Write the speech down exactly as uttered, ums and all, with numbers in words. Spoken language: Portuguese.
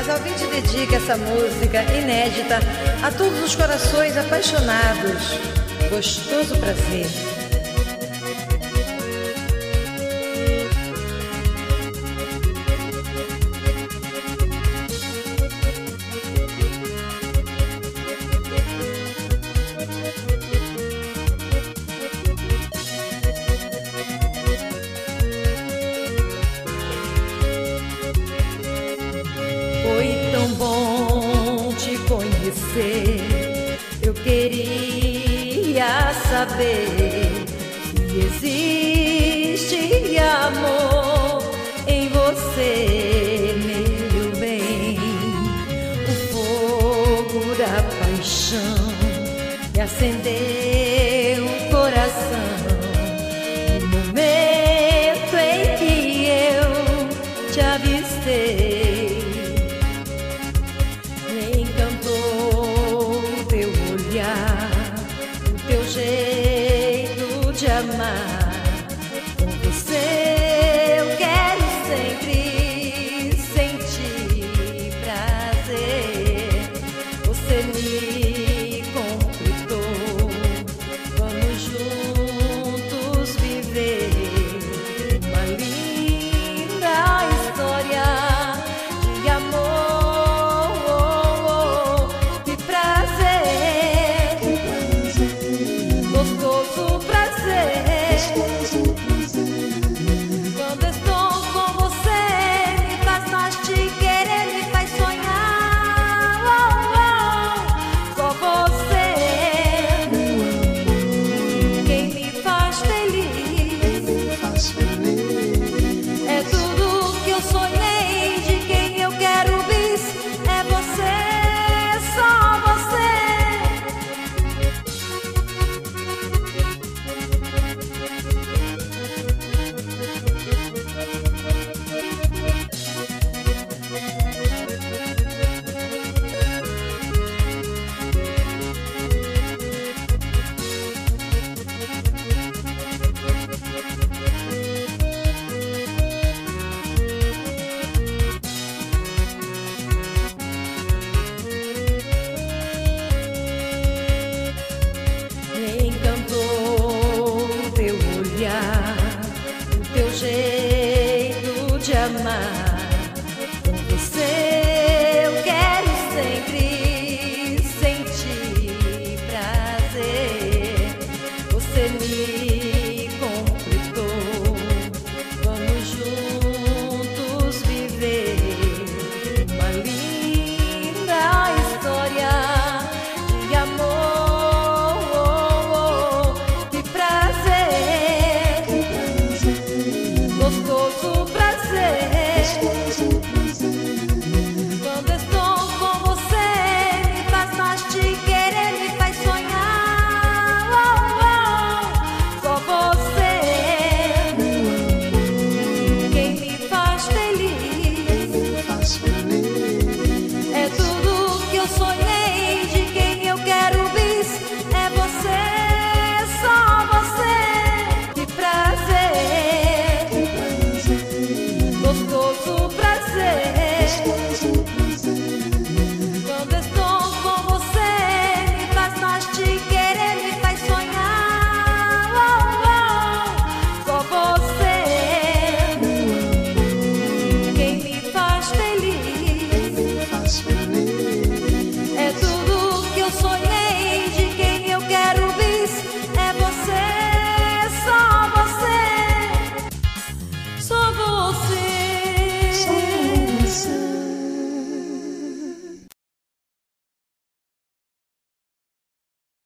Casal vinte dedica essa música inédita a todos os corações apaixonados. Gostoso prazer. Foi tão bom te conhecer. Eu queria saber se existe amor em você, meu bem. O fogo da paixão me acendeu o coração no momento em que eu te avistei. O teu jeito de amar, com você eu quero sempre sentir prazer. Você me completou, vamos juntos viver uma linda história de amor. O teu jeito de amar, com você eu quero sempre sentir prazer. Você me completou, vamos juntos viver uma linda história de amor. Gostoso prazer, quando estou com você, me faz mais te querer, me faz sonhar. Oh, oh, só você, quem me faz feliz, é tudo que eu sonhei, de quem eu quero bis, é você, só você, que prazer. Gostoso prazer.